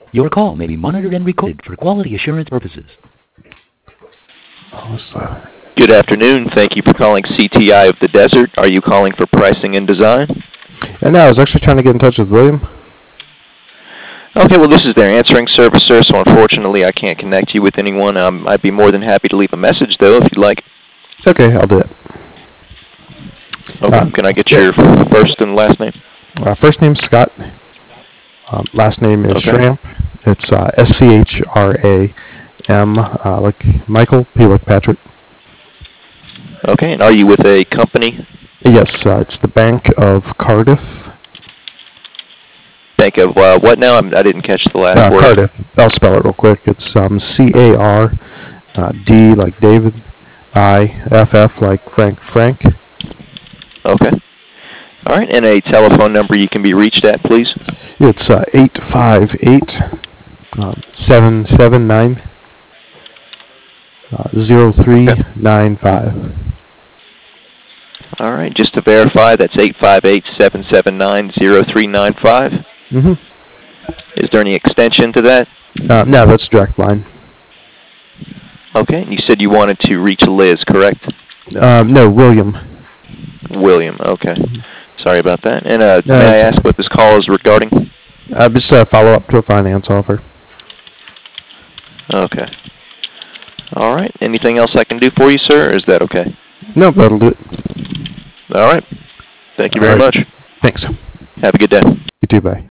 Your call may be monitored and recorded for quality assurance purposes. Oh, what's that? Good afternoon. Thank you for calling CTI of the Desert. Are you calling for pricing and design? And no, I was actually trying to get in touch with William. Okay, well, this is their answering service, sir, so unfortunately I can't connect you with anyone. I'd be more than happy to leave a message, though, if you'd like. Okay, I'll do it. Okay, can I get your first and last name? First name's Scott. Last name is Okay. Schramp. It's S-C-H-R-A-M, like Michael, P like Patrick. Okay, and are you with a company? Yes, it's the Bank of Cardiff. Bank of what now? I didn't catch the last word. Cardiff. I'll spell it real quick. It's C-A-R, D like David, I-F-F like Frank. Okay. All right, and a telephone number you can be reached at, please? It's 858-779-0395. All right, just to verify, that's 858-779-0395. Mm-hmm. Is there any extension to that? No, that's direct line. Okay, and you said you wanted to reach Liz, correct? No, William. William, okay. Sorry about that. And No, may I it's ask what this call is regarding? Just a follow-up to a finance offer. Okay. All right. Anything else I can do for you, sir, or is that okay? No, that'll do it. All right. Thank you very much. Thanks. Have a good day. You too, bye.